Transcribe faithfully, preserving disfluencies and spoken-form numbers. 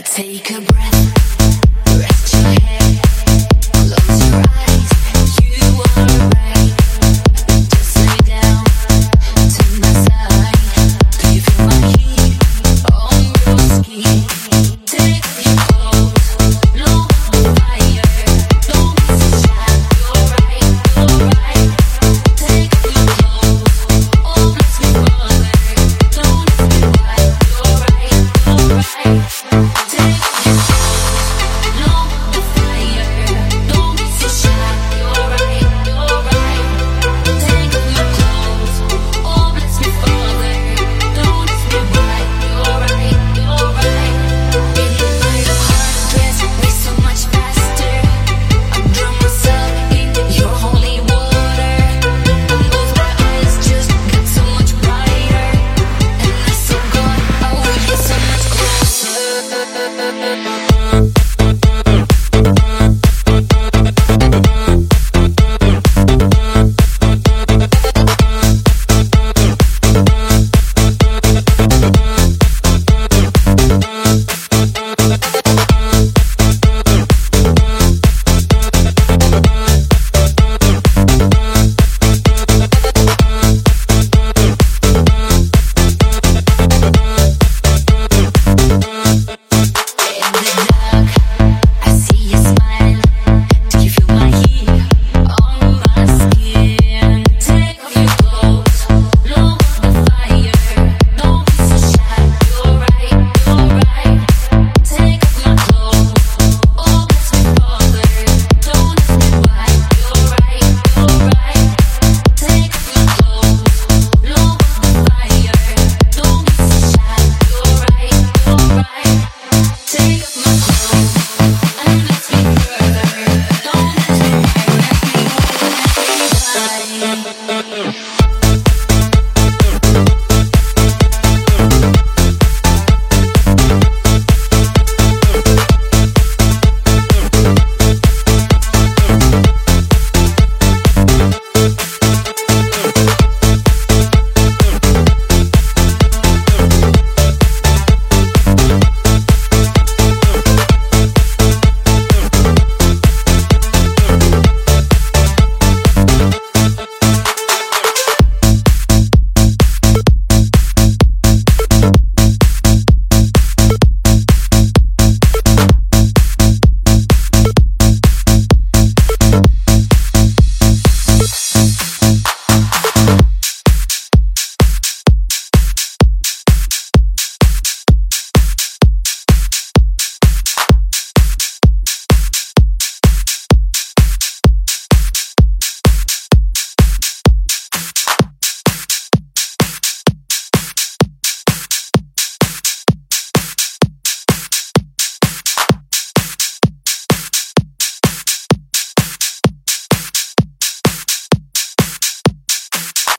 Take a breath, rest your head, close your eyes, you are right. Just lay down to my side. Do you feel my heat on your skin? Take your clothes, blow on fire. Don't miss a shot, you're right, you're right. Take your clothes, oh bless me, brother. Don't ask me why, you're right, you're right.